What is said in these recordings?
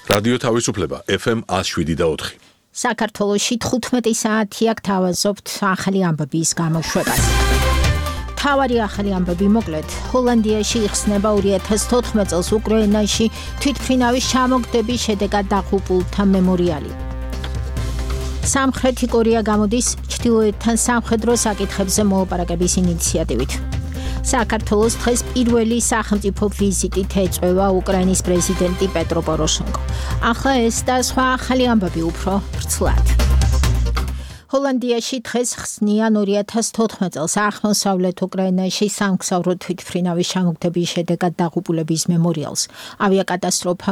რადიო თავისუფლება FM 107.4. საქართველოში 15 საათია გთავაზობთ ახალი ამბების გამოშვებას. თავარი ახალი ამბები მოკლედ. ჰოლანდიაში იხსნება 2014 წელს უკრაინაში თვითმფრინავის ჩამოგდების შედეგად დაღუპულთა მემორიალი. სამხრეთი კორეა გამოდის ჩრდილოეთთან სამხედრო საკითხებზე მოლაპარაკების ინიციატივით. საქართველოს დღეს პირველი სახელმწიფო ვიზიტით ეწევა უკრაინის პრეზიდენტი პეტრო პოროშენკო. ახლა ეს და სხვა ახალი ამბები უფრო ვრცლად. ჰოლანდიაში დღეს ხსნიან 2014 წელს აღმოსავლეთ უკრაინაში სამგზავრო თვითმფრინავის ჩამოგდების შედეგად დაღუპულების მემორიალს. ავიაკატასტროფა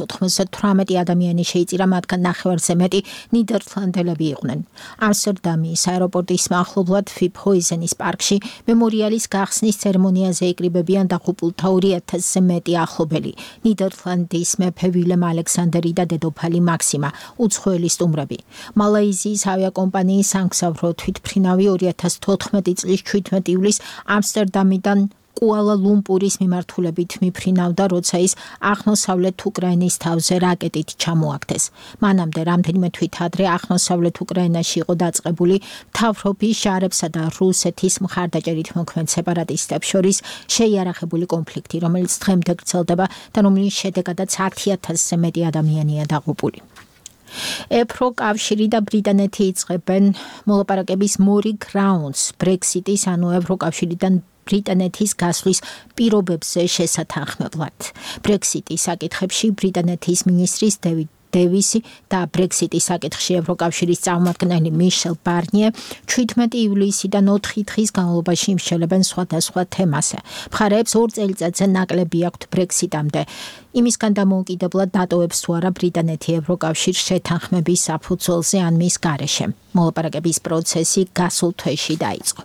298 ადამიანი შეიწირა, მათგან ნახევარზე მეტი ნიდერლანდელები იყვნენ. ამსტერდამის აეროპორტის მახლობლად ფიფჰოიზენის პარკში მემორიალის გახსნის ცერემონიაზე იკრიბებიან დაღუპულთა 2000-ზე მეტი ახლობელი. ნიდერლანდის მეფე ვილემ ალექსანდერი და დედოფალი მაქსიმა, უცხოელი სტუმრები. მალაიზიის ავიაკომპანიის სამგზავრო თვითმფრინავი 2014 წლის 17 ივლისს ამსტერდამიდან კუალა-ლუმპურის მიმართულებით მიფრინავდა, როცა ის აღმოსავლეთ უკრაინის თავზე რაკეტით ჩამოაგდეს. მანამდე რამდენიმე თვით ადრე აღმოსავლეთ უკრაინაში იყო დაწყებული მთავრობის ჟარებსა და რუსეთის მხარდაჭერით მოქმედ სეპარატისტებს შორის შეიარაღებული კონფლიქტი, რომელიც დღემდე გრძელდება და რომლის შედეგადაც 10,000-ზე მეტი ადამიანია დაღუპული. ევროკავშირი და ბრიტანეთი იწყებენ მოლაპარაკების მორიგ რაუნდს ბრექსიტის, ანუ ევროკავშირიდან ბრიტანეთის გასვლის პირობებზე შესათანხმებლად. ბრექსიტის საკითხებში ბრიტანეთის მინისტრის დევიდ დევისი და ბრექსიტის საკითხში ევროკავშირის წარმომადგენელი მიშელ ბარნიე 17 ივლისიდან 4 დღის განმავლობაში იმსჯელებენ სხვადასხვა თემაზე. მხარეებს 2 წელიწადზე ნაკლები აქვთ ბრექსიტამდე. იმისგან დამოუკიდებლად დატოვებს თუ არა ბრიტანეთი ევროკავშირს შეთანხმების საფუძველზე ან მის გარეშე. მოლაპარაკების პროცესი გასულ თვეში დაიწყო.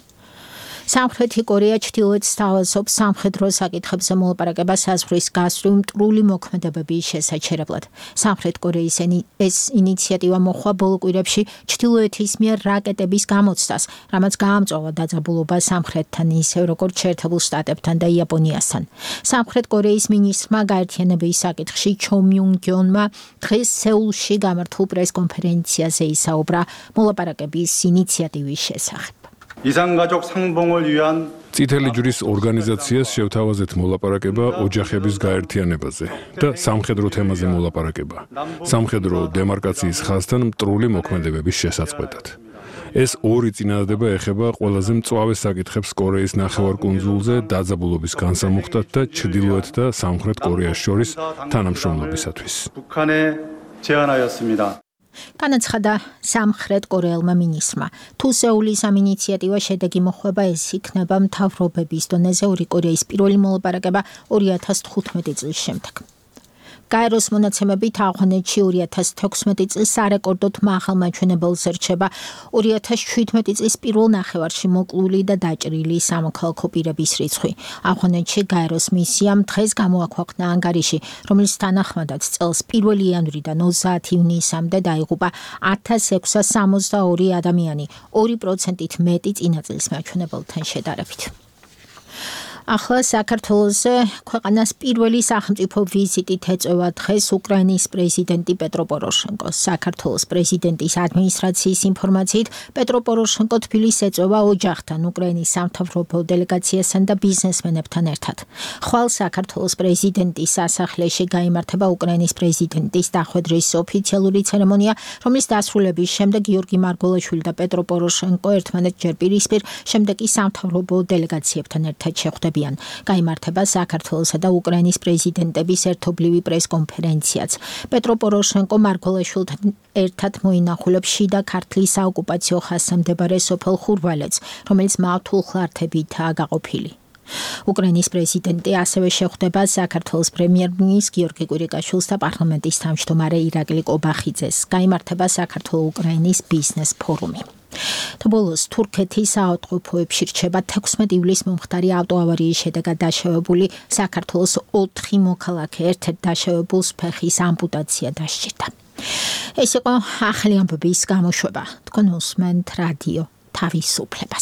სამხრეთი კორეა ჩრდილოეთს თავაზობს სამხედრო საკითხებზე მოლაპარაკებას საზღვრის გასწვრივ მტრული მოქმედებების შესაჩერებლად. სამხრეთ კორეის ეს ინიციატივა მოხდა ბოლო კვირებში ჩრდილოეთის მიერ რაკეტების გამოცდას, რამაც გაამწვავა დაძაბულობა სამხრეთთან, ისევ როგორც შეერთებულ შტატებთან და იაპონიასთან. სამხრეთ კორეის მინისტრმა გაერთიანების საკითხში ჩო მიუნ გიონმა დღეს სეულში გამართულ პრესკონფერენციაზე ისაუბრა მოლაპარაკების ინიციატივის შესახებ. 이산가족 상봉을 위한 წითელი ჯვრის ორგანიზაციას შევთავაზეთ მოლაპარაკება ოჯახების გაერთიანებაზე და სამხედრო თემაზე მოლაპარაკება. სამხედრო დემარკაციის ხაზთან მტრული მოქმედებების შესაწყვეტად. ეს ორი წინადადება ეხება ყველაზე მწვავე საკითხებს კორეის ნახევარკუნძულზე დაძაბულობის განსამუხტად და ჩრდილოეთ და სამხრეთ კორეას შორის თანამშრომლობისათვის. 북한에 제안하였습니다. განაცხადა სამხრეთ კორეელმა მინისტრმა. თუ სეულის ამ ინიციატივა შედეგი მოხვება, ეს იქნება მთავრობების დონეზე ორი კორეის პირველი მოლაპარაკება 2015 წლის შემდეგ. გაეროს მონაცემებით ავღანეთში 2016 წლის სარეკორდოდ მაღალ მაჩვენებელზე რჩება 2017 წლის პირველ ნახევარში მოკლული და დაჭრილი სამოქალაქო პირების რიცხვი. ავღანეთში გაეროს მისიამ დღეს გამოაქვეყნა ანგარიში, რომლის თანახმადაც წელს 1 იანვრიდან 30 ივნისამდე დაიღუპა 1662 ადამიანი, 2%-ით მეტი წინა წლის მაჩვენებელთან შედარებით. ახლა საქართველოზე ქვეყანას პირველი სახელმწიფო ვიზიტით ეწევა დღეს უკრაინის პრეზიდენტი პეტრო პოროშენკო. საქართველოს პრეზიდენტის ადმინისტრაციის ინფორმაციით, პეტრო პოროშენკო თბილისს ეწევა ოჯახთან, უკრაინის სამთავრობო დელეგაციასთან და ბიზნესმენებთან ერთად. ხვალ საქართველოს პრეზიდენტის სასახლეში გაიმართება უკრაინის პრეზიდენტის დახვედრის ოფიციალური ცერემონია, რომლის დასრულების შემდეგ გიორგი მარგველაშვილი და პეტრო პოროშენკო ერთმანეთს ჯერ პირისპირ, შემდეგ კი სამთავრობო დელეგაციებთან ერთად შეხვდებიან. გაიმართება საქართველოსა და უკრაინის პრეზიდენტების ერთობლივი პრესკონფერენციაც. პეტრო პოროშენკო მარგველაშვილთან ერთად მოინახულებს შიდა ქართლის საოკუპაციო ხაზზე მდებარე სოფელ ხურვალეთს, რომელიც მავთულ ხლართებითაა გაყოფილი. უკრაინის პრეზიდენტი ასევე შეხვდება საქართველოს პრემიერ-მინისტრ გიორგი კვირიკაშვილს და პარლამენტის თავმჯდომარე ირაკლი კობახიძეს. გაიმართება საქართველო-უკრაინის ბიზნეს ფორუმი. თბილისის თურქეთის საავადმყოფოებში რჩება 16 ივლისს მომხდარი ავტოავარიის შედეგად დაშავებული საქართველოს 4 მოქალაქე, ერთ-ერთ დაშავებულს ფეხის ამპუტაცია დასჭირდა. ეს იყო ახალი ამბების გამოშვება. თქვენ უსმენთ რადიო თავისუფლებას.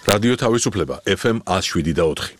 რადიო თავისუფლება FM 107.4.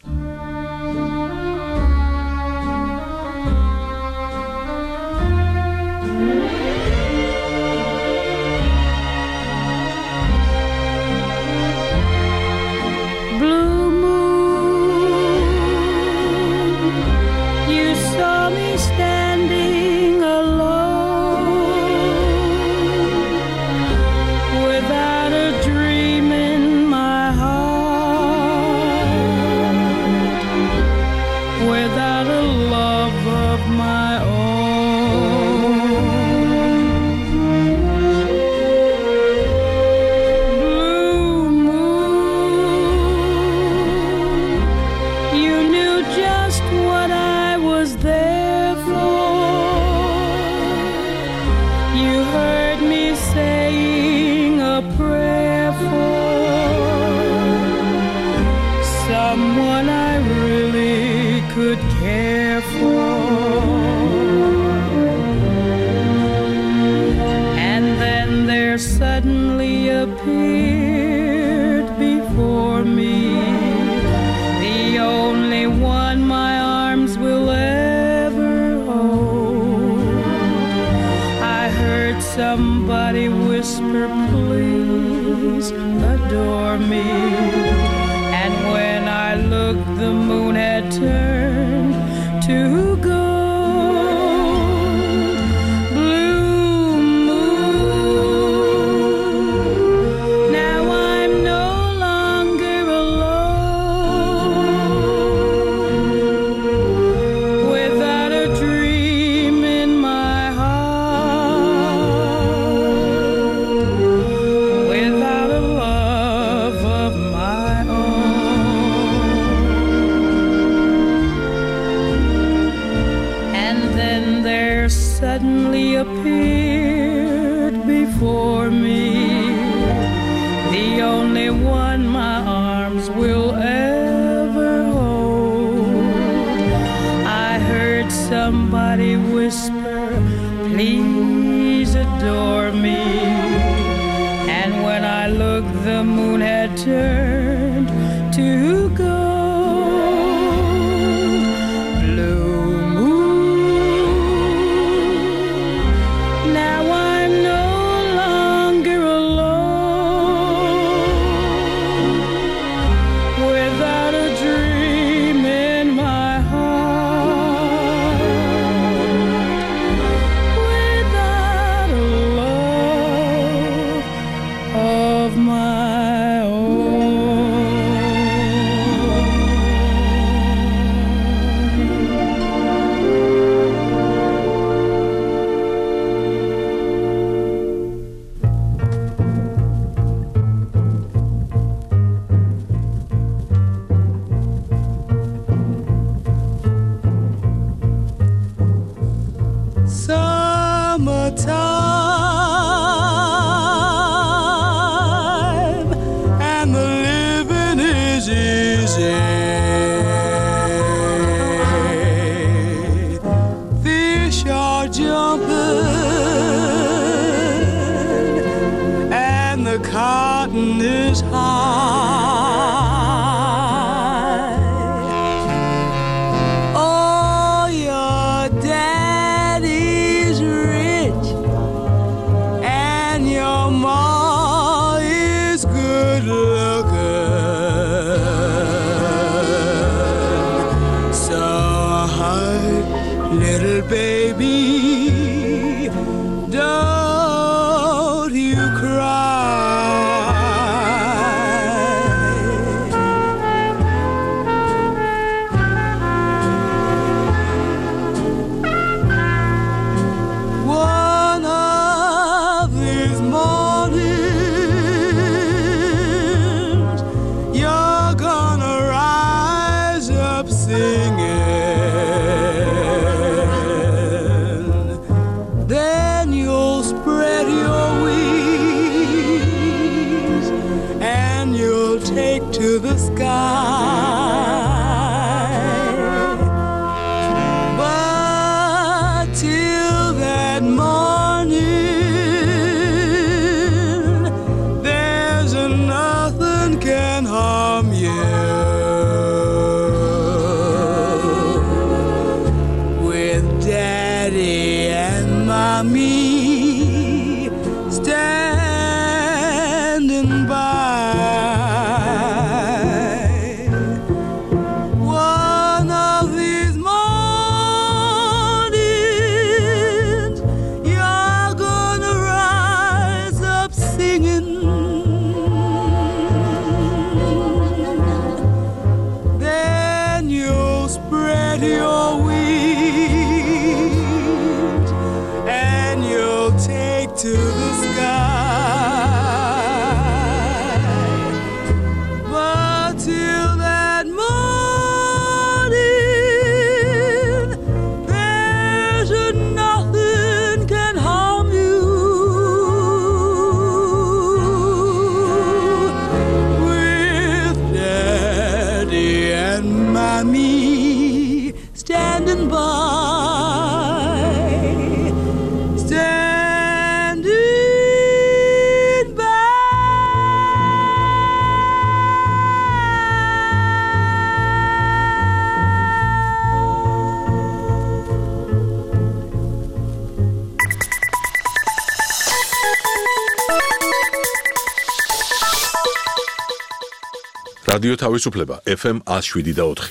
Somebody whisper, please adore me. And when I looked, the moon had turned to gold. Blue moon, now I'm no longer alone. Without a dream in my heart, without a love of my own. And then there suddenly appeared before me the only one my arms will ever hold. I heard somebody whisper, please adore me. And when I looked, the moon had turned to gold. Blue moon, now I'm no longer alone. Without a dream in my heart, without a love of my own. Summertime, and the living is easy. Fish are jumping, and the cotton is high. Oh, your daddy's rich, and your ma is good looking. So, hi, little baby, don't you cry. One of these mornings, you're gonna rise up singing. Then you'll spread your wings and you'll take to the sky. But till that morning, there's nothing can harm from you. With Daddy and Mommy standing by. One of these mornings, you're gonna rise up singing. Then you'll spread your wings and you'll take to the sky. But till that morning, there's nothing can harm you. With Daddy and Mommy standing by. Standing by. რადიო თავისუფლება FM 107.4.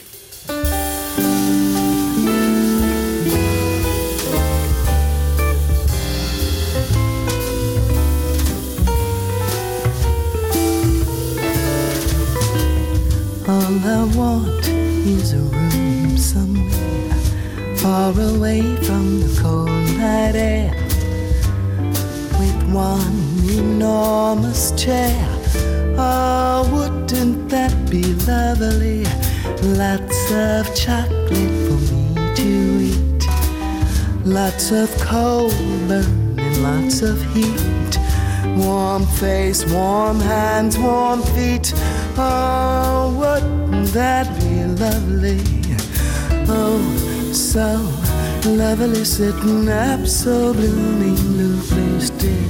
All I want is a room somewhere far away from the cold night air, with one enormous chair. Oh, wouldn't that be lovely? Lots of chocolate for me to eat, lots of coal burning, lots of heat, warm face, warm hands, warm feet. Oh, wouldn't that be lovely? Oh, so lovely, sitting up so bloomingly still.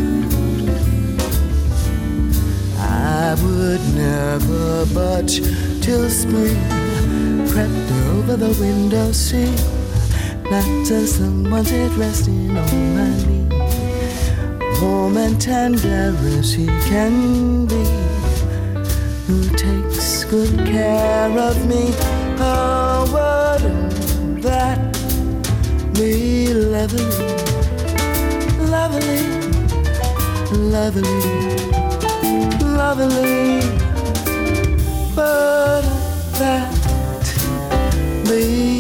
I would never budge till spring crept over the windowsill, not till someone's head resting on my knee, warm and tender as he can be, who takes good care of me. Oh, wouldn't that be lovely, lovely, lovely, lovely? Wouldn't that be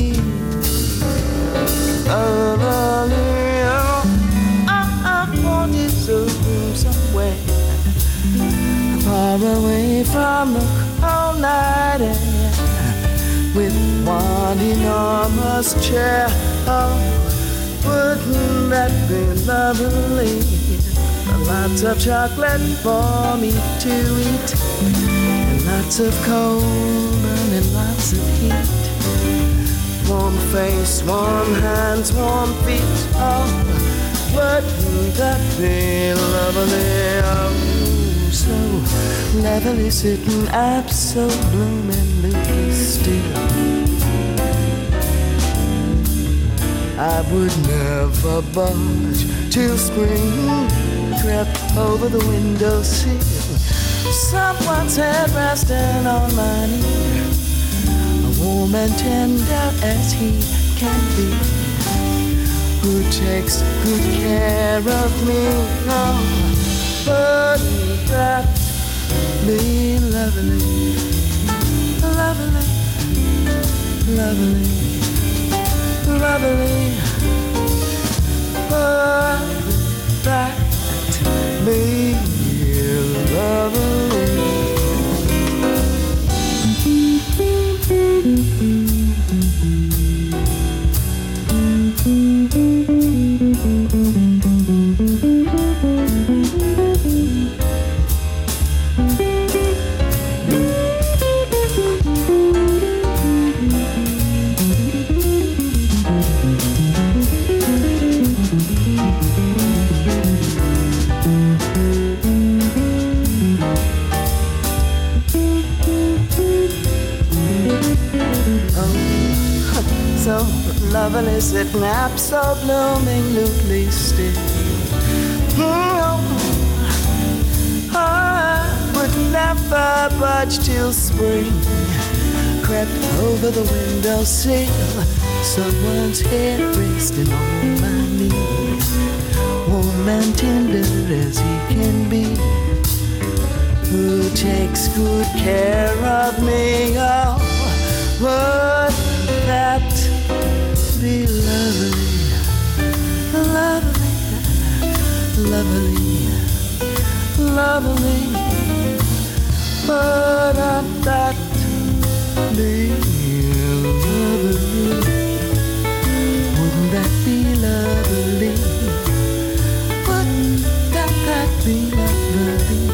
lovely? I want you to somewhere far away from the cold night air, with one enormous chair. Oh, wouldn't that be lovely? Lots of chocolate for me to eat, and lots of cold and lots of heat, warm face, warm hands, warm feet. Oh, wouldn't that be lovely? Oh, so lovely, sitting up so bloomingly still. I would never budge till spring crept over the windowsill, someone's head resting on my knee, warm and tender as he can be, who takes good care of me. Oh, wouldn't that be lovely, lovely, lovely, lovely? Wouldn't that be lovely? So lovely, sitting up, so bloomingly still. I would never budge till spring crept over the windowsill. Someone's head resting on my knee, warm and tender as he can be, who takes good care of me. Oh, would that be lovely, lovely, lovely, lovely? Would that be lovely? Wouldn't that be lovely? Wouldn't that be lovely?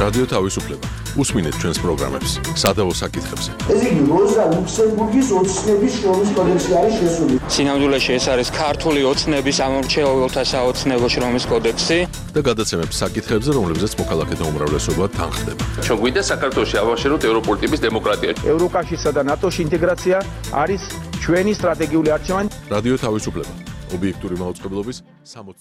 რადიო თავისუფლება. უსმინეთ ჩვენს პროგრამებს სადავო საკითხებზე. ესე იგი, როზა ლუქსემბურგის ოცნების შრომის კოდექსი არის შესული. სინამდვილეში ეს არის ქართული ოცნების ამორჩეულთა საოცნებო შრომის კოდექსი და გადაცემებს საკითხებზე, რომლებზეც მოქალაქეთა უმრავლესობა თანხდება. ჩვენ გვინდა საქართველოში ავაშენოთ ევროპული ტიპის დემოკრატია. ევროკავშირსა და ნატოში ინტეგრაცია არის ჩვენი სტრატეგიული არჩევანი. რადიო თავისუფლება. ობიექტური მაუწყებლობის 60.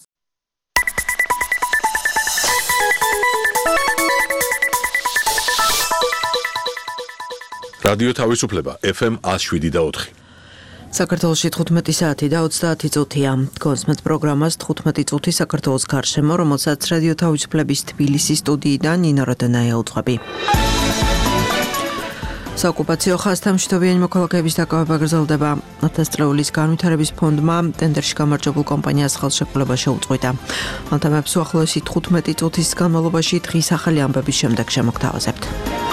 რადიო თავისუფლება FM 107.4. საქართველოში 15 საათი და 30 წუთია. კონსმეთ პროგრამას 15 წუთი საქართველოს გარშემო, რომელსაც რადიო თავისუფლების თბილისის სტუდიიდან ნინო როდენაია უძღვები. საოკუპაციო ხაზთა მშვიდობიანი მოქალაქეების დაკავება გრძელდება. 1000 წლეულის განვითარების ფონდმა ტენდერში გამარჯვებულ კომპანიას ხელშეკრულება შეუწყვეტა. ამ თემებს უახლოესი 15 წუთის განმავლობაში დღის ახალი ამბების შემდეგ შემოგთავაზებთ.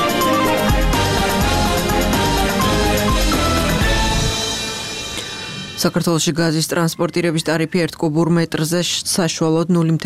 საქართველოში გაზის ტრანსპორტირების ტარიფი 1 კუბურ მეტრზე საშუალოდ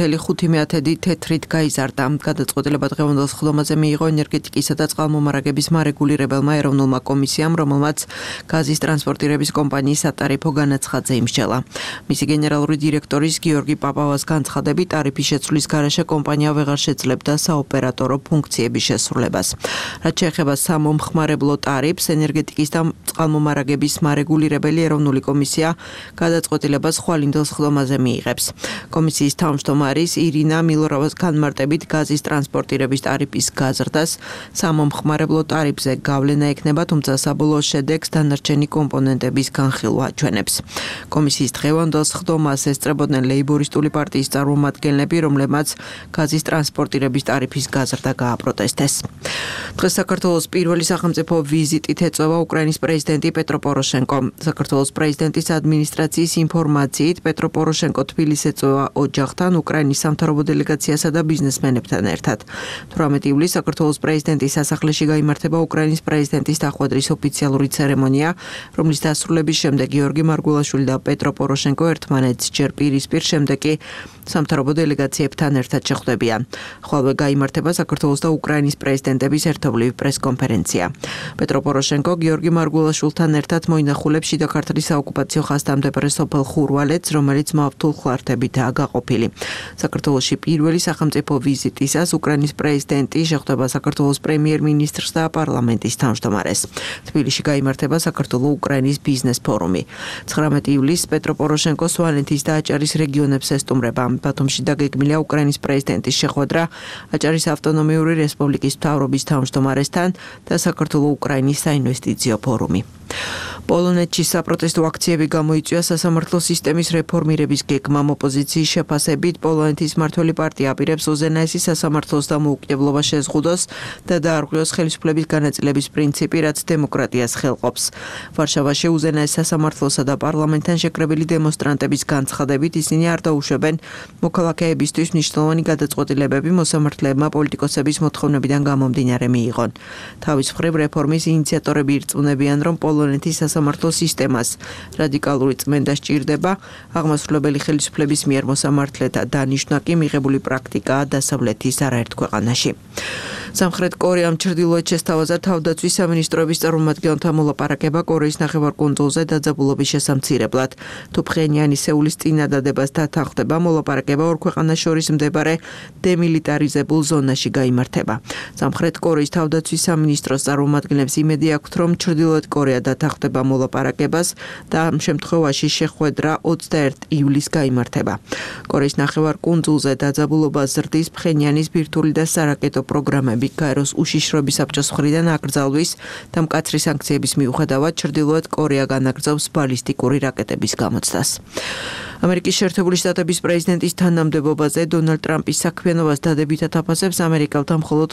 0.5 თეთრით გაიზარდა. გადაწყვეტილება დღევანდელ სხდომაზე მიიღო ენერგეტიკისა და წყალმომარაგების მარეგულირებელმა ეროვნულმა კომისიამ, რომელმაც გაზის ტრანსპორტირების კომპანიის სატარიფო განაცხადზე იმსჯელა. მისი გენერალური დირექტორის გიორგი პაპავას განცხადებით, ტარიფის შეცვლის გარეშე კომპანია ვეღარ შეძლებდა საოპერატორო ფუნქციების შესრულებას. რაც შეეხება სამომხმარებლო ტარიფს, ენერგეტიკის და წყალმომარაგების მარეგულირებელი ეროვნული კომისია გადაწყვეტილებას ხვალინდელ სხდომაზე მიიღებს. კომისიის თავმჯდომარის ირინა მილოროვას განმარტებით გაზის ტრანსპორტირების ტარიფის გაზრდას სამომხმარებლო ტარიფზე გავლენა ექნება, თუმცა საბოლოო შედეგს დანარჩენი კომპონენტების განხილვა აჩვენებს. კომისიის დღევანდელ სხდომას ესწრებოდნენ ლეიბორისტული პარტიის წარმომადგენლები, რომლებმაც გაზის ტრანსპორტირების ტარიფის გაზრდა გააპროტესტეს. დღეს საქართველოს პირველი სახელმწიფო ვიზიტით ეწევა უკრაინის პრეზიდენტი პეტრო პოროშენკო. საქართველოს პრეზიდენტის ადმინისტრაციის ინფორმაციით პეტრო პოროშენკო თბილისს ეწევა ოჯახთან, უკრაინის სამთავრობო დელეგაციასა და ბიზნესმენებთან ერთად. 18 ივლისს საქართველოს პრეზიდენტის სასახლეში გაიმართება უკრაინის პრეზიდენტის დახვედრის ოფიციალური ცერემონია, რომლის დასრულების შემდეგ გიორგი მარგულაშვილი და პეტრო პოროშენკო ერთმანეთს ჯერ პირისპირ, შემდეგ კი სამთავრობო დელეგაციებთან ერთად შეხვდებიან. ხოლო გაიმართება საქართველოს და უკრაინის პრეზიდენტების ერთობლივი პრესკონფერენცია. პეტრო პოროშენკო გიორგი მარგულაშვილთან ერთად მოინახულებს შიდა ქართლის საოკუპაციო ხაზთან მდებარე სოფელ ხურვალეთს, რომელიც მავთულ ხლართებითაა გაყოფილი. საქართველოში პირველი სახელმწიფო ვიზიტისას უკრაინის პრეზიდენტი შეხვდება საქართველოს პრემიერ-მინისტრს და პარლამენტის თავმჯდომარეს. თბილისში გაიმართება საქართველო-უკრაინის ბიზნეს ფორუმი. 19 ივლისს პეტრო პოროშენკო სვანეთის და აჭარის რეგიონებს ესტუმრება. ბათუმში დაგეგმილია უკრაინის პრეზიდენტის შეხვედრა აჭარის ავტონომიური რესპუბლიკის მთავრობის თავმჯდომარესთან და საქართველო-უკრაინის საინვესტიციო ფორუმი. პოლონეთში საპროტესტო აქციები გამოიწვია სასამართლო სისტემის რეფორმირების გეგმამ. ოპოზიციის შეფასებით პოლონეთის მმართველი პარტია აპირებს უზენაესი სასამართლოს დამოუკიდებლობა შეზღუდოს და დაარღვიოს ხელისუფლების განაწილების პრინციპი, რაც დემოკრატიას ხელყოფს. ვარშავაში უზენაეს სასამართლოსა და პარლამენტთან შეკრებილი დემონსტრანტების განცხადებით ისინი არ დაუშვებენ მოქალაქეებისთვის მნიშვნელოვანი გადაწყვეტილებები მოსამართლეებმა პოლიტიკოსების მოთხოვნებიდან გამომდინარე მიიღონ. თავის მხრივ რეფორმის ინიციატორები ირწმუნებიან, რომ პოლონეთის სასამართლო სისტემას რადიკალური წმენდა სჭირდება, აღმასრულებელი ხელისუფლების მიერ მოსამართლეთა დანიშვნა კი მიღებული პრაქტიკაა დასავლეთის არაერთ ქვეყანაში. სამხრეთ კორეამ ჩრდილოეთ შესთავაზა თავდაცვის სამინისტროების წარმომადგენელთა მოლაპარაკება კორეის ნახევარკუნძულზე დაძაბულობის შესამცირებლად. თუ ფხენიანი სეულის წინადადებას დათანხმდება, მოლაპარაკება ორ ქვეყანას შორის მდებარე დემილიტარიზებულ ზონაში გაიმართება. სამხრეთ კორეის თავდაცვის სამინისტროს წარმომადგენლებს იმედი აქვთ, რომ ჩრდილოეთ კორეა დათანხმდება მოლაპარაკებას და ამ შემთხვევაში შეხვედრა 21 ივლისს გაიმართება. კორეის ნახევარკუნძულზე დაძაბულობას ზრდის ფხენიანის ბირთვული და სარაკეტო პროგრამები გაეროს უშიშროების საბჭოს მხრიდან აკრძალვის და მკაცრი სანქციების მიუხედავად ჩრდილოეთ კორეა განაგრძობს ბალისტიკური რაკეტების გამოცდას. ამერიკის შეერთებული შტატების პრეზიდენტის თანამდებობაზე დონალდ ტრამპის საქმიანობას დადებითად აფასებს ამერიკელთა მხოლოდ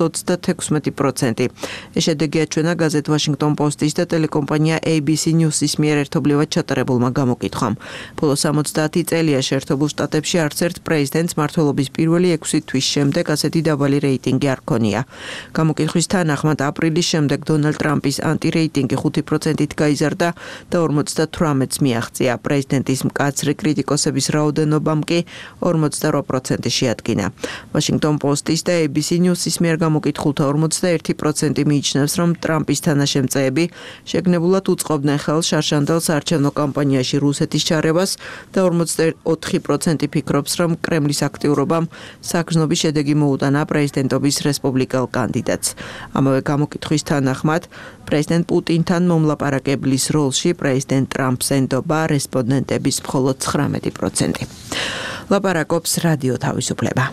36%. ეს შედეგი აჩვენა გაზეთ Washington Post-ის და ტელეკომპანია ABC News-ის მიერ ერთობლივად ჩატარებულმა გამოკითხვამ. ბოლო 60 წელია შეერთებულ შტატებში არც ერთ პრეზიდენტს მმართველობის პირველი 6 თვის შემდეგ ასეთი დაბალი რეიტინგი არ ჰქონია. გამოკითხვის თანახმად აპრილის შემდეგ დონალდ ტრამპის ანტირეიტინგი 5%-ით გაიზარდა და 58-ს მიაღწია. პრეზიდენტის მკაცრი კრიტიკოსი პოლიტიკოსების რაოდენობამ კი 48% შეადგინა. Washington Post-ის და ABC News-ის მიერ გამოკითხულთა 41% მიიჩნევს, რომ ტრამპის თანაშემწეები შეგნებულად უწყობდნენ ხელს შარშანდელ საარჩევნო კამპანიაში რუსეთის ჩარევას და 44% ფიქრობს, რომ კრემლის აქტიურობამ საგრძნობი შედეგი მოუტანა პრეზიდენტობის რესპუბლიკელ კანდიდატს. ამავე გამოკითხვის თანახმად, პრეზიდენტ პუტინთან მომლაპარაკებლის როლში პრეზიდენტ ტრამპს ენდობა რესპონდენტების მხოლოდ 19%. ლაპარაკობს რადიო თავისუფლება.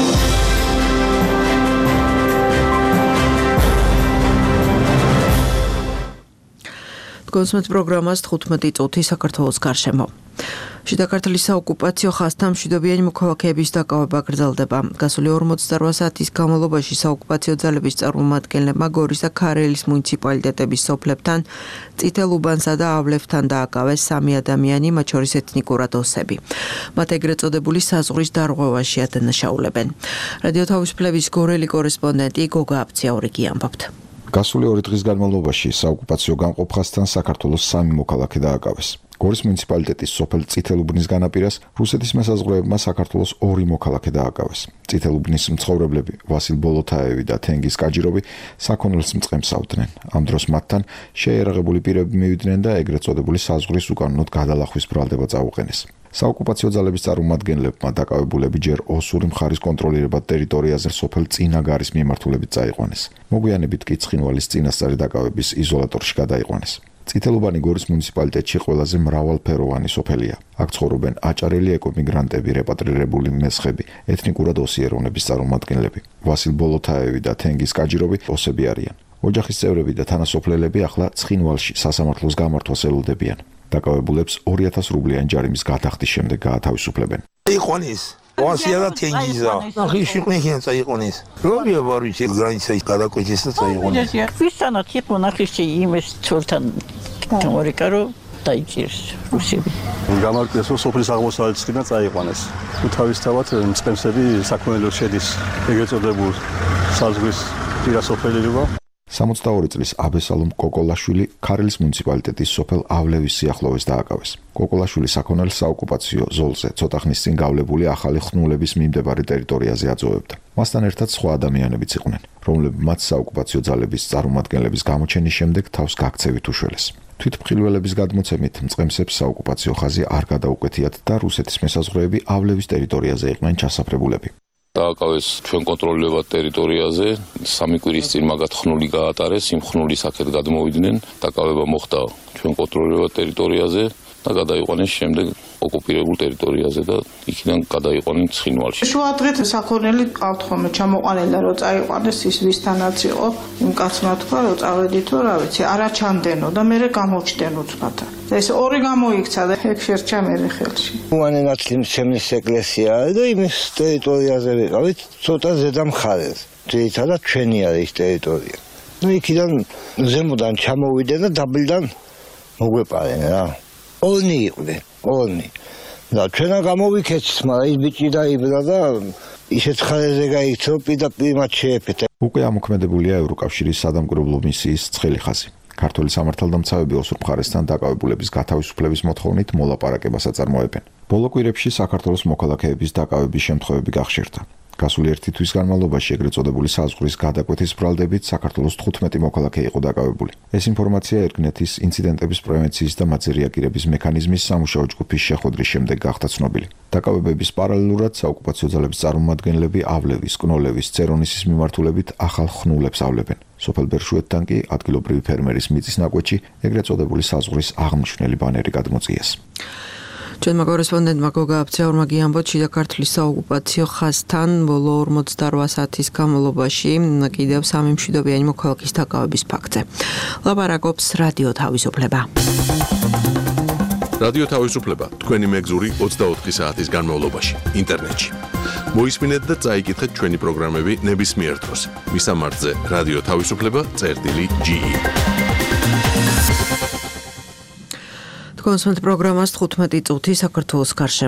კონსუმენტ პროგრამას 15 წუთი საქართველოს გარშემო. შიდა ქართლის საოკუპაციო ხაზთან მშვიდობიანი მოქალაქეების დაკავება გრძელდება. გასული 48 საათის განმავლობაში საოკუპაციო ძალების წარმომადგენლებმა გორის და ქარელის მუნიციპალიტეტების სოფლებთან, წითელ უბანსა და ავლევთან დააკავეს 3 ადამიანი, მათ შორის ეთნიკურად ოსები. მათ ეგრეთ წოდებული საზღვრის დარღვევაში ადანაშაულებენ. რადიო თავისუფლების გორელი კორესპონდენტი გოგა აფციაურიგი ამბობთ. გასული 2 დღის განმავლობაში საოკუპაციო გამყოფ ხაზთან საქართველოს 3 მოქალაქე დააკავეს. გორის მუნიციპალიტეტის სოფელ წითელუბნის განაპირას რუსეთის მესაზღვრეებმა საქართველოს 2 მოქალაქე დააკავეს. წითელუბნის მცხოვრებლები ვასილ ბოლოთაევი და თენგიზ კაჯიროვი საქონელს მწყემსავდნენ. ამ დროს მათთან შეერაღებული პირები მივიდნენ და ეგრეთ წოდებული საზღვრის უკანონოდ გადალახვის ბრალდება წაუყენეს. საოკუპაციო ძალების წარმომადგენლებმა დაკავებულები ჯერ ოსური მხარის კონტროლირებად ტერიტორიაზე სოფელ წინაგარის მიმართულებით წაიყვანეს. მოგვიანებით კი ცხინვალის წინასწარი დაკავების იზოლატორში გადაიყვანეს. წითელუბანი გორის მუნიციპალიტეტში ყველაზე მრავალფეროვანი სოფელია. აქ ცხოვრობენ აჭარელი ეკომიგრანტები, რეპატრირებული მესხები, ეთნიკურად ოსი ეროვნების წარმომადგენლები. ვასილ ბოლოთაევი და თენგიზ კაჯიროვი ოსები არიან. ოჯახის წევრები და თანასოფლელები ახლა ცხინვალში სასამართლოს გამართვას ელოდებიან. დაკავებულებს 2000 რუბლიანი ჯარიმის გადახდის შემდეგ გაათავისუფლებენ. იყვნის ვასია და თენგიზა. ახლა შეყვნენ წაიყვანეს. რომია ვარვიჩი გრანიცა გადაკვეთეს და წაიყვანეს. ვისთანაც იყო ნახიში იმის ცოლთან თემორიკარო დაიჭირს რუსები. გამარკვიეს რომ სოფლის აღმოსავლეთიდან წაიყვანეს. თუ თავისთავად მწყემსები საქონელო შედის ეგრეთ წოდებულ საზღვრის პირასოფელობა. 62 წლის აბესალომ კოკოლაშვილი ქარელის მუნიციპალიტეტის სოფელ ავლევის სიახლოვეს დააკავეს. კოკოლაშვილი საქონელს საოკუპაციო ზოლზე ცოტა ხნის წინ გავლებული ახალი ხნულების მიმდებარე ტერიტორიაზე აწოვებდა. მასთან ერთად სხვა ადამიანებიც იყვნენ, რომლებმაც საოკუპაციო ძალების წარმომადგენლების გამოჩენის შემდეგ თავს გაქცევით უშველეს. თვითმხილველების გადმოცემით მწყემსებს საოკუპაციო ხაზი არ გადაუკვეთიათ და რუსეთის მესაზღვრეები ავლევის ტერიტორიაზე იყვნენ ჩასაფრებულები. დააკავეს ჩვენ კონტროლირებად ტერიტორიაზე, 3 კვირის წინ მაგათ ხნული გაატარეს, იმ ხნულის აქეთ გადმოვიდნენ, დაკავება მოხდა ჩვენ კონტროლირებად ტერიტორიაზე და გადაიყვანეს შემდეგ ოკუპირებულ ტერიტორიაზე და იქიდან გადაიყვანეს ცხინვალში. შუადღეთ საქონელი ყავთ ხოლმე ჩამოყვანილი რომ წაიყვანეს ის ვისთანაც იყო, იმ კაცმა თქვა რომ წავედითო, რა ვიცი, არა ჩამდენო და მე გამოჩდენ უცბათა. ეს 2 გამოიქცა და ეგ შერჩა მე ხელში. უანენად შემნის ეკლესია და იმის ტერიტორიაზე ვიყავით, ცოტა ზედა მხარეს. ძირითადად ჩვენი არის ის ტერიტორია. ნუ იქიდან ზემოდან ჩამოვიდნენ და დაბლიდან მოგვეპარენ რა. ორნი იყვნენ, ორნი. და ჩვენა გამოვიქეცს, მაგრამ ის ბიჭი დაიბრა და ისეთ ხარეზე გაიქცა, პირდაპირ მათ შეეფეთა. უკვე ამოქმედებულია ევროკავშირის სადამკვირვებლო მისიის ცხელი ხაზი. ქართული სამართალდამცავები ოსურ მხარესთან დაკავებულების გათავისუფლების მოთხოვნით მოლაპარაკებას აწარმოებენ. ბოლო კვირებში საქართველოს მოქალაქეების დაკავების შემთხვევები გახშირდა. გასული 1 თვის განმავლობაში ეგრეთ წოდებული საზღვრის გადაკვეთის ბრალდებით საქართველოს 15 მოქალაქე იყო დაკავებული. ეს ინფორმაცია ერგნეთის ინციდენტების პრევენციის და მათზე რეაგირების მექანიზმის სამუშაო ჯგუფის შეხვედრის შემდეგ გახდა ცნობილი. დაკავებების პარალელურად საოკუპაციო ძალების წარმომადგენლები ავლევის, კნოლევის, ცერონისის მიმართულებით ახალ ხნულებს ავლებენ. სოფელ ბერშუეთთან კი ადგილობრივი ფერმერის მიწის ნაკვეთში ეგრეთ წოდებული საზღვრის აღმნიშვნელი ბანერი გადმოწიეს. ჩვენმა კორესპონდენტმა გოგა აფციაურმა გიამბოთ შიდა ქართლის საოკუპაციო ხაზთან ბოლო 48 საათის განმავლობაში კიდევ 3 მშვიდობიანი მოქალაქის დაკავების ფაქტზე. ლაპარაკობს რადიო თავისუფლება. რადიო თავისუფლება თქვენი მეგზური 24 საათის განმავლობაში ინტერნეტში. მოისმინეთ და წაიკითხეთ ჩვენი პროგრამები ნებისმიერ დროს. მისამართზე რადიო თავისუფლება.ge. კონსუმენტ პროგრამას 15 წუთი საქართველოს გარშემო.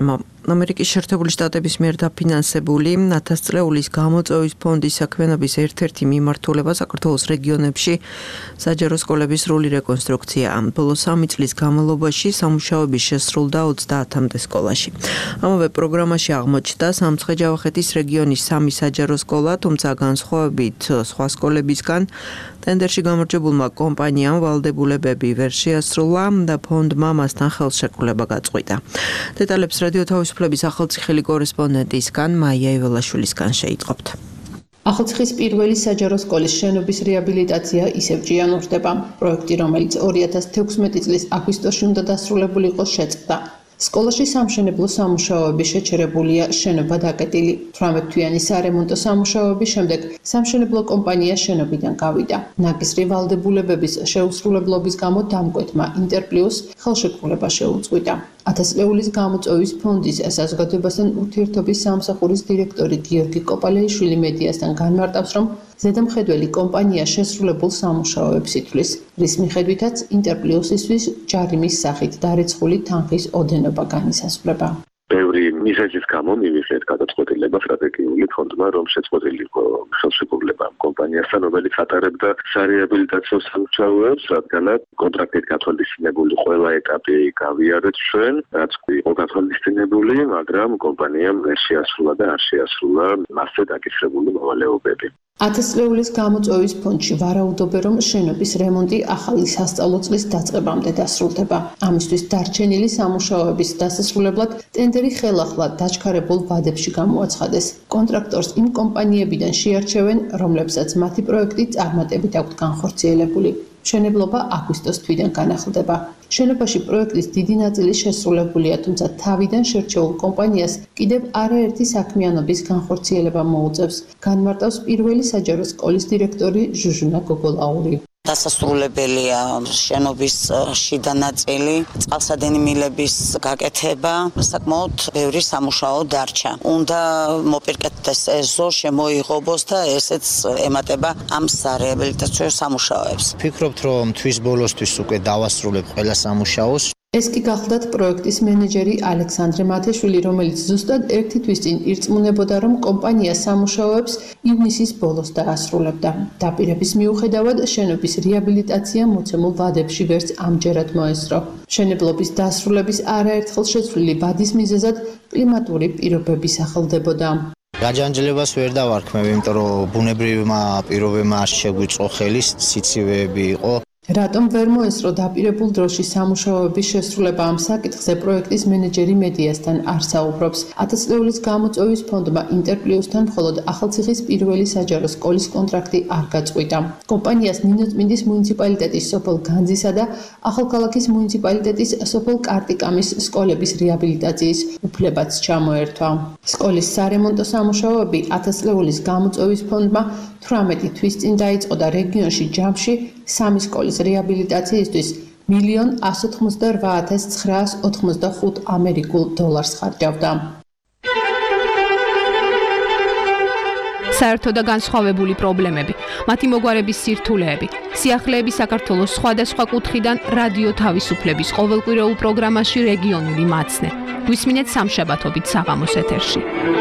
ამერიკის შეერთებული შტატების მიერ დაფინანსებული 1000 წლეულის გამოწვევის ფონდის საქმიანობის ერთ-ერთი მიმართულება საქართველოს რეგიონებში საჯარო სკოლების სრული რეკონსტრუქცია. ბოლო 3 წლის განმავლობაში სამუშაოები შესრულდა 30-მდე სკოლაში. ამავე პროგრამაში აღმოჩნდა სამცხე-ჯავახეთის რეგიონის 3 საჯარო სკოლა, თუმცა განსხვავებით სხვა სკოლებისგან ტენდერში გამარჯვებულმა კომპანიამ ვალდებულებები ვერ შეასრულა და ფონდმა მასთან ხელშეკრულება გაწყვიტა. დეტალებს რადიო თავისუფლების ახალციხელი კორესპონდენტისგან მაია იველაშვილისგან შეიტყობთ. ახალციხის პირველი საჯარო სკოლის შენობის რეაბილიტაცია ისევ ჭიანურდება. პროექტი, რომელიც 2016 წლის აგვისტოში უნდა დასრულებული იყოს, შეწყდა. სკოლაში სამშენებლო სამუშაოები შეჩერებულია, შენობა დაკეტილი. 18-თვიანი სარემონტო სამუშაოების შემდეგ სამშენებლო კომპანია შენობიდან გავიდა. ნაკისრი ვალდებულებების შეუსრულებლობის გამო დამკვეთმა ინტერპლიუს ხელშეკრულება შეუწყვიტა. 1000 წლეულის გამოწვევის ფონდის საზოგადოებასთან ურთიერთობის სამსახურის დირექტორი გიორგი კოპალეიშვილი მედიასთან განმარტავს, რომ ზედამხედველი კომპანია შესრულებულ სამუშაოებს ითვლის, რის მიხედვითაც ინტერპლიუსისთვის ჯარიმის სახით დარეცხული თანხის ოდენობა განისაზღვრება. ბევრი მიზეზის გამო მივიღეთ გადაწყვეტილება სტრატეგიული ფონდმა, რომ შეწყვეტილიყო ხელშეკრულება კომპანიასთან, რომელიც ატარებდა სარეაბილიტაციო სამუშაოებს, რადგანაც კონტრაქტით გათვალისწინებული ყველა ეტაპი გავიარეთ ჩვენ, რაც იყო გათვალისწინებული, მაგრამ კომპანიამ ვერ შეასრულა და არ შეასრულა მასზე დაკისრებული მოვალეობები. 1000 წლეულის გამოწვევის ფონდში ვარაუდობენ, რომ შენობის რემონტი ახალი სასწავლო წლის დაწყებამდე დასრულდება. ამისთვის დარჩენილი სამუშაოების დასასრულებლად ტენდერი ხელახლა დაჩქარებულ ვადებში გამოაცხადეს. კონტრაქტორს იმ კომპანიებიდან შეარჩევენ, რომლებსაც მათი პროექტი წარმატებით აქვთ განხორციელებული. მშენებლობა აგვისტოს თვიდან განახლდება. შენობაში პროექტის დიდი ნაწილი შესრულებულია, თუმცა თავიდან შერჩეულ კომპანიას კიდევ არაერთი საქმიანობის განხორციელება მოუწევს. განმარტავს პირველი საჯარო სკოლის დირექტორი ჟუჟუნა გოგოლაური. დასასრულებელია შენობის შიდა ნაწილი, წყალსადენი მილების გაკეთება, საკმაოდ ბევრი სამუშაო დარჩა. უნდა მოპირკეთდეს ეზო, შემოიღობოს და ესეც ემატება ამ სარეაბილიტაციო სამუშაოებს. ვფიქრობთ, რომ თვის ბოლოსთვის უკვე დავასრულებ ყველა სამუშაოს. ეს კი გახლდათ პროექტის მენეჯერი ალექსანდრე მათეშვილი, რომელიც ზუსტად 1 თვის წინ ირწმუნებოდა, რომ კომპანია სამუშაოებს ივნისის ბოლოს დაასრულებდა. დაპირების მიუხედავად, შენობის რეაბილიტაცია მოცემულ ვადებში ვერც ამჯერად მოესწრო. მშენებლობის დასრულების არაერთხელ შეცვლილი ვადის მიზეზად კლიმატური პირობები სახელდებოდა. გაჯანჯლებას ვერ დავარქმევ, იმიტომ რომ ბუნებრივმა პირობებმა არ შეგვიწყო ხელი, სიცივეები იყო. რატომ ვერ მოესწრო დაპირებულ დროში სამუშაოების შესრულება ამ საკითხზე პროექტის მენეჯერი მედიასთან არ საუბრობს. 1000 წლეულის გამოწვევის ფონდმა ინტერპლიუსთან მხოლოდ ახალციხის პირველი საჯარო სკოლის კონტრაქტი არ გაწყვიტა. კომპანიას ნინოწმინდის მუნიციპალიტეტის სოფელ განძისა და ახალქალაქის მუნიციპალიტეტის სოფელ კარტიკამის სკოლების რეაბილიტაციის უფლებაც ჩამოერთვა. სკოლის სარემონტო სამუშაოები 1000 წლეულის გამოწვევის ფონდმა 18 თვის წინ დაიწყო და რეგიონში ჯამში 3 სკოლის რეაბილიტაციისთვის $1,88,985 ამერიკულ დოლარს ხარჯავდა. საერთო და განსხვავებული პრობლემები, მათი მოგვარების სირთულეები, სიახლეები საქართველოს სხვადასხვა კუთხიდან რადიო თავისუფლების ყოველკვირეულ პროგრამაში რეგიონული მაცნე. გვისმინეთ სამშაბათობით საღამოს ეთერში.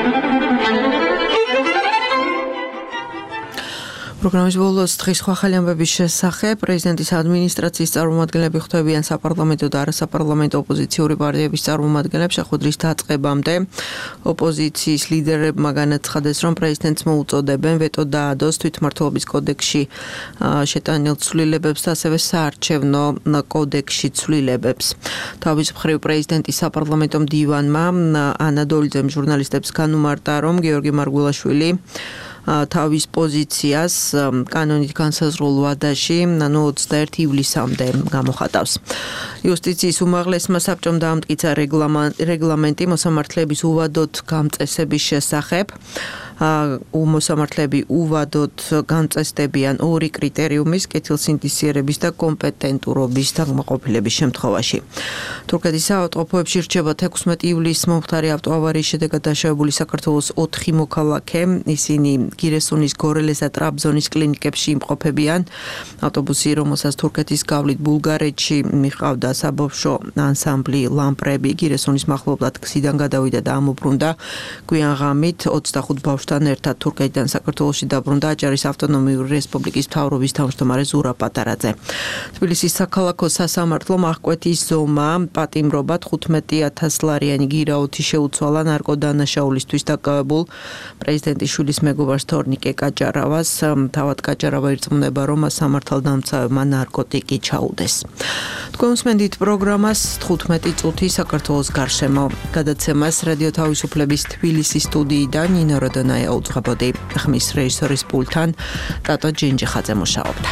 პროგრამის ბოლოს დღის სხვა ხელი ამბების შესახებ პრეზიდენტის ადმინისტრაციის წარმომადგენლები ხვდებიან საპარლამენტო და არასაპარლამენტო ოპოზიციური პარტიების წარმომადგენლებს შეხვედრის დაწყებამდე. ოპოზიციის ლიდერებმა განაცხადეს, რომ პრეზიდენტს მოუწოდებენ ვეტო დაადოს თვითმმართველობის კოდექსში შეტანილ ცვლილებებს და ასევე საარჩევნო კოდექსში ცვლილებებს. თავის მხრივ პრეზიდენტის საპარლამენტო მდივანმა ანა დოლიძემ ჟურნალისტებს განუმარტა, რომ გიორგი მარგულაშვილი თავის პოზიციას კანონით განსაზღვრულ ვადაში, 21 ივლისამდე გამოხატავს. იუსტიციის უმაღლესმა საბჭომ დაამტკიცა რეგლამენტი მოსამართლეების უვადოდ გამწესების შესახებ. მოსამართლეები უვადოდ განწესდებიან ორი კრიტერიუმის კეთილსინდისიერების და კომპეტენტურობის დაკმაყოფილების შემთხვევაში. თურქეთის საავადმყოფოებში რჩება 16 ივლისს მომხდარი ავტოავარიის შედეგად დაშავებული საქართველოს 4 მოქალაქე. ისინი გირესუნის, გორელეს და ტრაბზონის კლინიკებში იმყოფებიან. ავტობუსი, რომელსაც თურქეთის გავლით ბულგარეთში მიყავდა საბავშვო ანსამბლი ლამპრები, გირესუნის მახლობლად გზიდან გადავიდა და ამობრუნდა. გვიან ღამით 25 ბავშვთან ერთად თურქეთიდან საქართველოში დაბრუნდა აჭარის ავტონომიური რესპუბლიკის მთავრობის თავმჯდომარე ზურა პატარაძე. თბილისის საქალაქო სასამართლომ აღკვეთის ზომა პატიმრობად 15,000 ლარიანი გირაოთი შეუცვალა ნარკოდანაშაულისთვის დაკავებულ პრეზიდენტის შვილის მეგობარს თორნიკე კაჭარავას. თავად კაჭარავა ირწმუნება, რომ სამართალდამცავებმა ნარკოტიკი ჩაუდეს. თქვენ უსმენთ პროგრამას 15 წუთი საქართველოს გარშემო. გადაცემას რადიო თავისუფლების თბილისის სტუდიიდან ნინო როდონაია უძღვებოდი. ხმის რეჟისორის პულტთან ტატო ჯინჯიხაძე მუშაობდა.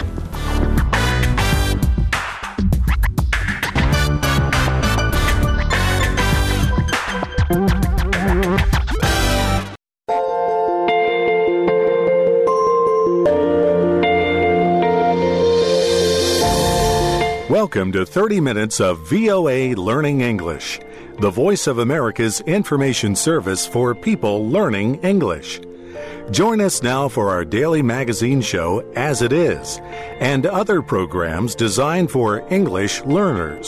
Welcome to 30 minutes of VOA Learning English, the voice of America's information service for people learning English. Join us now for our daily magazine show, As It Is, and other programs designed for English learners.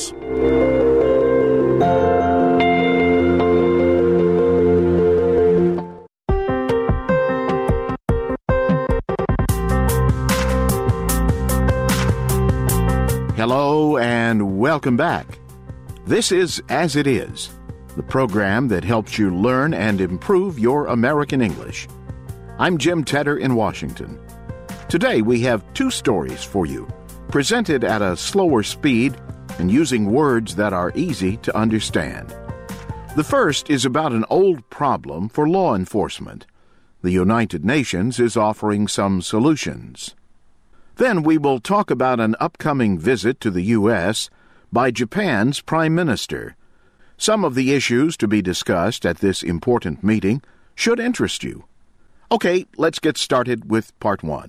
Hello and welcome back. This is As It Is, the program that helps you learn and improve your American English. I'm Jim Tedder in Washington. Today we have 2 stories for you, presented at a slower speed and using words that are easy to understand. The first is about an old problem for law enforcement. The United Nations is offering some solutions. Then we will talk about an upcoming visit to the U.S. by Japan's Prime Minister. Some of the issues to be discussed at this important meeting should interest you. Okay, let's get started with part 1.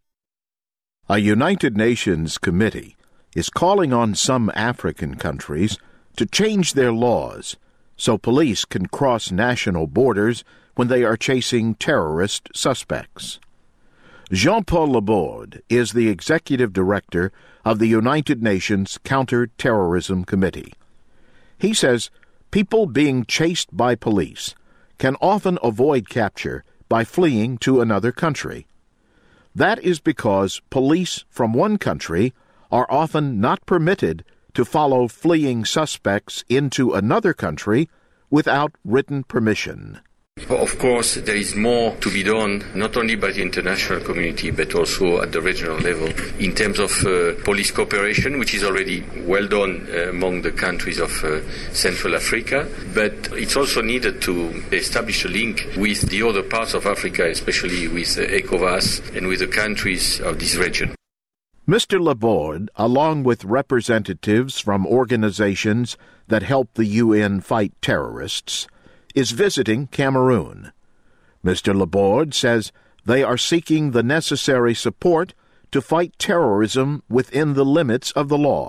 A United Nations committee is calling on some African countries to change their laws so police can cross national borders when they are chasing terrorist suspects. Jean-Paul Laborde is the executive director of the United Nations Counter-Terrorism Committee. He says people being chased by police can often avoid capture by fleeing to another country. That is because police from one country are often not permitted to follow fleeing suspects into another country without written permission. Of course, there is more to be done, not only by the international community, but also at the regional level, in terms of police cooperation, which is already well done among the countries of Central Africa. But it's also needed to establish a link with the other parts of Africa, especially with ECOWAS and with the countries of this region. Mr. Laborde, along with representatives from organizations that help the UN fight terrorists, is visiting Cameroon. Mr. Laborde says they are seeking the necessary support to fight terrorism within the limits of the law.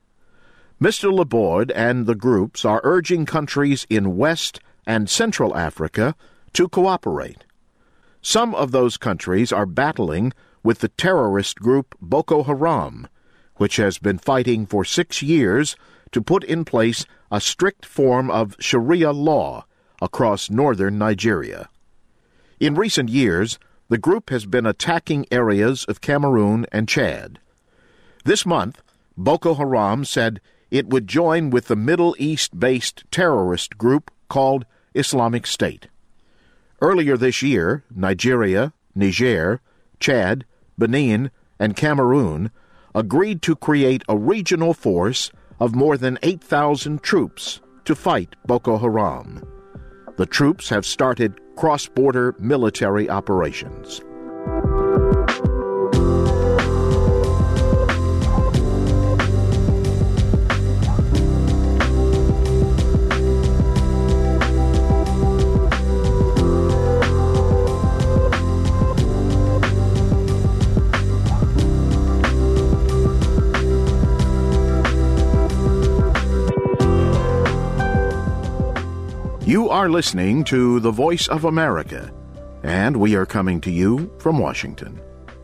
Mr. Laborde and the groups are urging countries in West and Central Africa to cooperate. Some of those countries are battling with the terrorist group Boko Haram, which has been fighting for 6 years to put in place a strict form of Sharia law across northern Nigeria. In recent years, the group has been attacking areas of Cameroon and Chad. This month, Boko Haram said it would join with the Middle East-based terrorist group called Islamic State. Earlier this year, Nigeria, Niger, Chad, Benin, and Cameroon agreed to create a regional force of more than 8,000 troops to fight Boko Haram. The troops have started cross-border military operations. are listening to the Voice of America, and we are coming to you from Washington.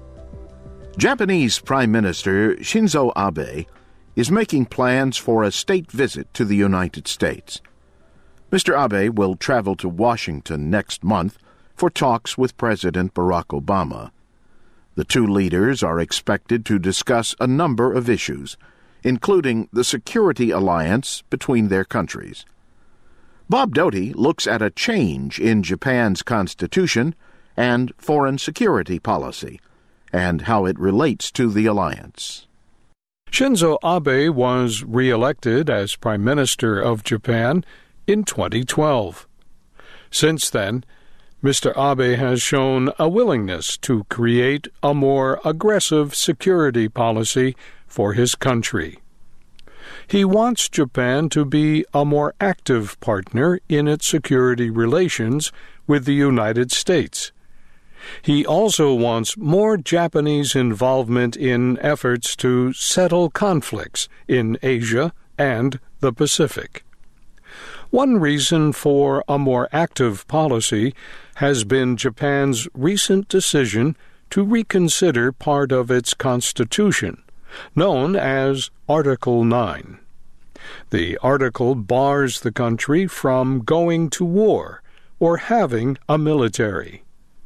Japanese Prime Minister Shinzo Abe is making plans for a state visit to the United States. Mr. Abe will travel to Washington next month for talks with President Barack Obama. The two leaders are expected to discuss a number of issues, including the security alliance between their countries. Bob Doty looks at a change in Japan's constitution and foreign security policy, and how it relates to the alliance. Shinzo Abe was re-elected as Prime Minister of Japan in 2012. Since then, Mr. Abe has shown a willingness to create a more aggressive security policy for his country. He wants Japan to be a more active partner in its security relations with the United States. He also wants more Japanese involvement in efforts to settle conflicts in Asia and the Pacific. One reason for a more active policy has been Japan's recent decision to reconsider part of its constitution, known as Article 9. The article bars the country from going to war or having a military.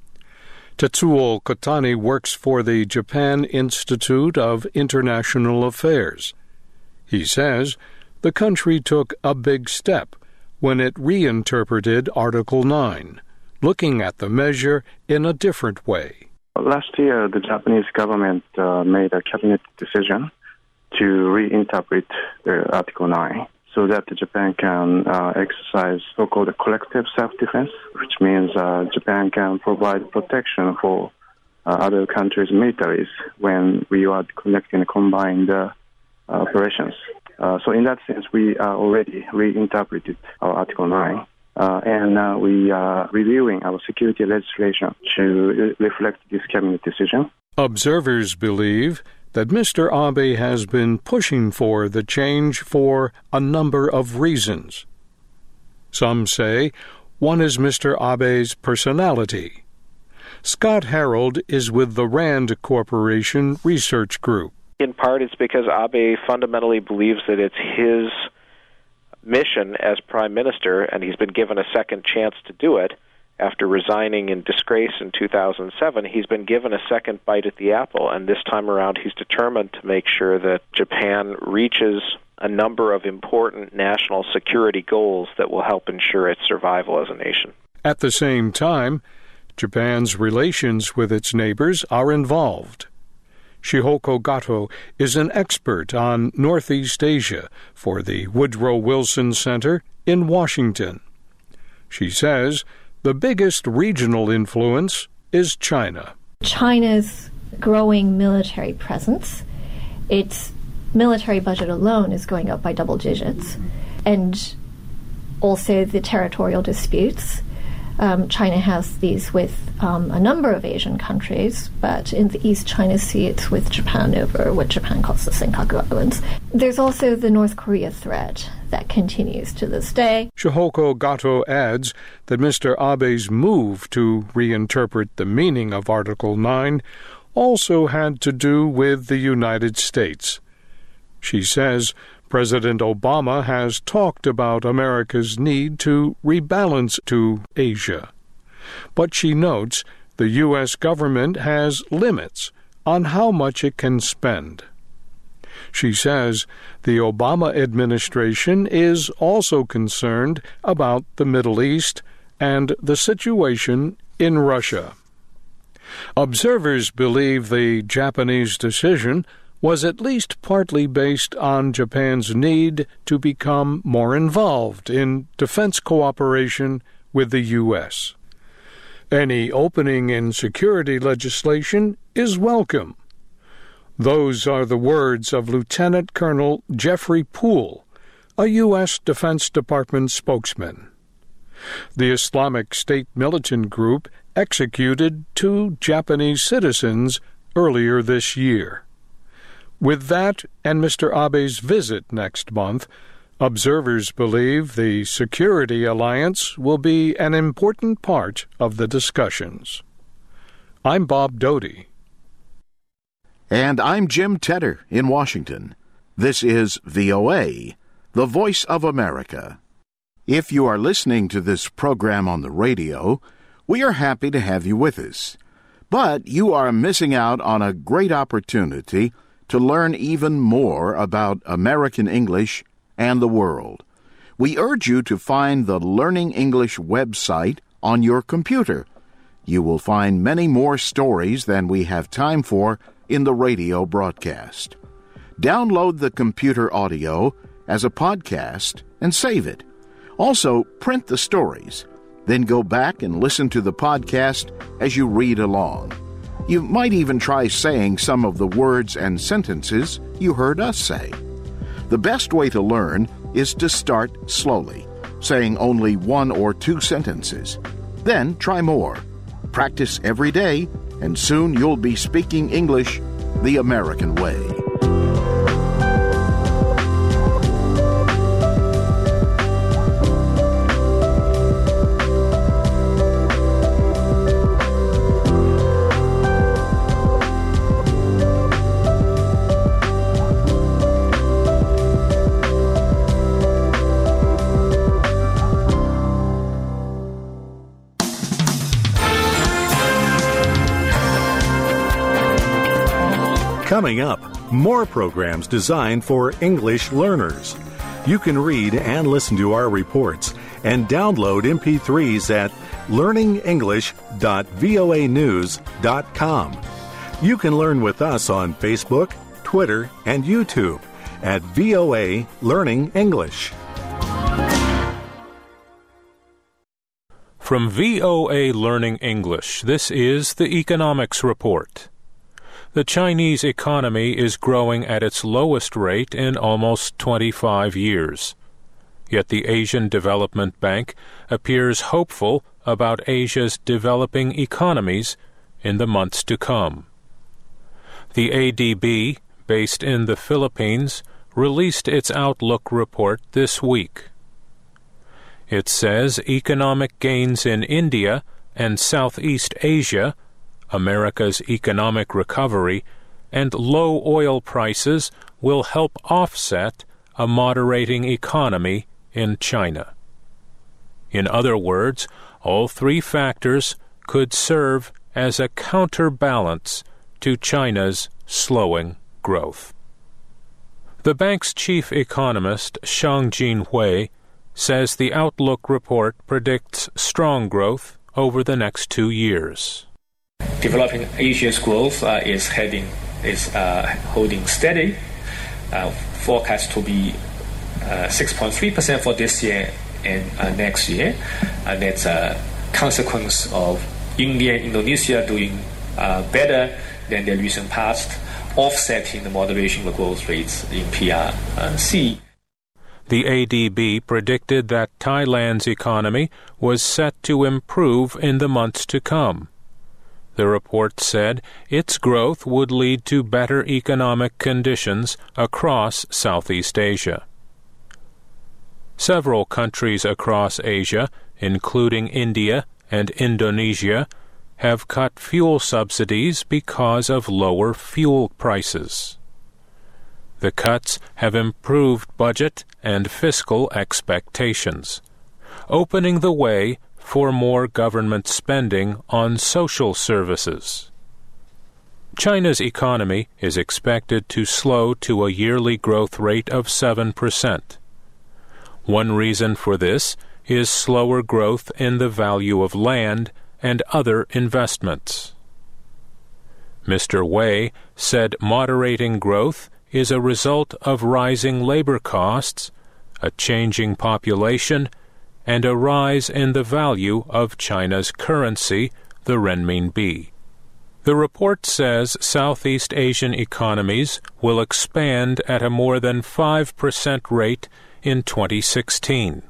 Tetsuo Kotani works for the Japan Institute of International Affairs. He says the country took a big step when it reinterpreted Article 9, looking at the measure in a different way. Last year, the Japanese government made a cabinet decision to reinterpret Article 9 so that Japan can exercise so-called collective self-defense, which means Japan can provide protection for other countries' militaries when we are conducting combined operations. So in that sense, we are already reinterpreted our Article 9, and we are reviewing our security legislation to reflect this cabinet decision. Observers believe that Mr. Abe has been pushing for the change for a number of reasons. Some say one is Mr. Abe's personality. Scott Harold is with the RAND Corporation Research Group. In part, it's because Abe fundamentally believes that it's his mission as Prime Minister, and he's been given a second chance to do it. After resigning in disgrace in 2007, he's been given a second bite at the apple, and this time around he's determined to make sure that Japan reaches a number of important national security goals that will help ensure its survival as a nation. At the same time, Japan's relations with its neighbors are involved. Shihoko Gato is an expert on Northeast Asia for the Woodrow Wilson Center in Washington. She says the biggest regional influence is China. China's growing military presence, its military budget alone is going up by double digits, and also the territorial disputes. China has these with a number of Asian countries, but in the East China Sea it's with Japan over what Japan calls the Senkaku Islands. There's also the North Korea threat that continues to this day. Shihoko Gato adds that Mr. Abe's move to reinterpret the meaning of Article 9 also had to do with the United States. She says President Obama has talked about America's need to rebalance to Asia. But she notes the U.S. government has limits on how much it can spend. She says the Obama administration is also concerned about the Middle East and the situation in Russia. Observers believe the Japanese decision was at least partly based on Japan's need to become more involved in defense cooperation with the U.S. Any opening in security legislation is welcome. Those are the words of Lieutenant Colonel Jeffrey Poole, a U.S. Defense Department spokesman. The Islamic State militant group executed 2 Japanese citizens earlier this year. With that and Mr. Abe's visit next month, Observers believe the security alliance will be an important part of the discussions. I'm Bob Doty. And I'm Jim Tedder in Washington. This is VOA, the Voice of America. If you are listening to this program on the radio, we are happy to have you with us. But you are missing out on a great opportunity to learn even more about American English and the world. We urge you to find the Learning English website on your computer. You will find many more stories than we have time for in the radio broadcast. Download the computer audio as a podcast and save it. Also, print the stories. Then go back and listen to the podcast as you read along. You might even try saying some of the words and sentences you heard us say. The best way to learn is to start slowly, saying only 1 or 2 sentences. Then try more. Practice every day, and soon you'll be speaking English the American way. Coming up, more programs designed for English learners. You can read and listen to our reports and download MP3s at learningenglish.voanews.com. You can learn with us on Facebook, Twitter, and YouTube at VOA Learning English. From VOA Learning English, this is the Economics Report. The Chinese economy is growing at its lowest rate in almost 25 years. Yet the Asian Development Bank appears hopeful about Asia's developing economies in the months to come. The ADB, based in the Philippines, released its Outlook report this week. It says economic gains in India and Southeast Asia, America's economic recovery, and low oil prices will help offset a moderating economy in China. In other words, all 3 factors could serve as a counterbalance to China's slowing growth. The bank's chief economist, Xiangjin Hui, says the Outlook report predicts strong growth over the next 2 years. Developing Asia's growth is holding steady, forecast to be 6.3% for this year and next year. And that's a consequence of India and Indonesia doing better than the recent past, offsetting the moderation of growth rates in PRC. The ADB predicted that Thailand's economy was set to improve in the months to come. The report said its growth would lead to better economic conditions across Southeast Asia. Several countries across Asia, including India and Indonesia, have cut fuel subsidies because of lower fuel prices. The cuts have improved budget and fiscal expectations, opening the way for more government spending on social services. China's economy is expected to slow to a yearly growth rate of 7%. One reason for this is slower growth in the value of land and other investments. Mr. Wei said moderating growth is a result of rising labor costs, a changing population, and a rise in the value of China's currency, the renminbi. The report says Southeast Asian economies will expand at a more than 5% rate in 2016.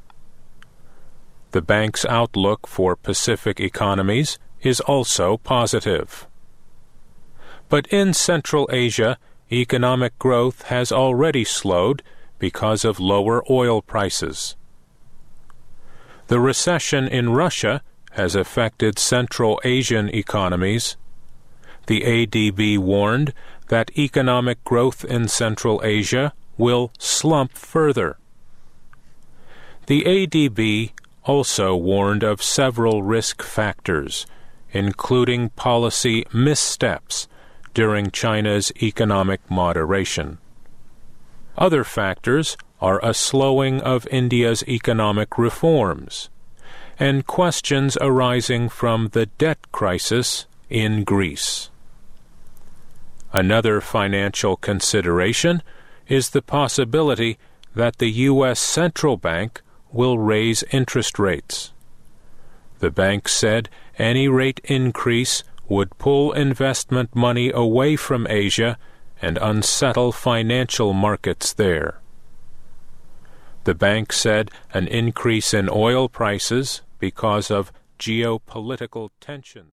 The bank's outlook for Pacific economies is also positive. But in Central Asia, economic growth has already slowed because of lower oil prices. The recession in Russia has affected Central Asian economies. The ADB warned that economic growth in Central Asia will slump further. The ADB also warned of several risk factors, including policy missteps during China's economic moderation. Other factors are a slowing of India's economic reforms and questions arising from the debt crisis in Greece. Another financial consideration is the possibility that the U.S. Central Bank will raise interest rates. The bank said any rate increase would pull investment money away from Asia and unsettle financial markets there. The bank said an increase in oil prices because of geopolitical tension.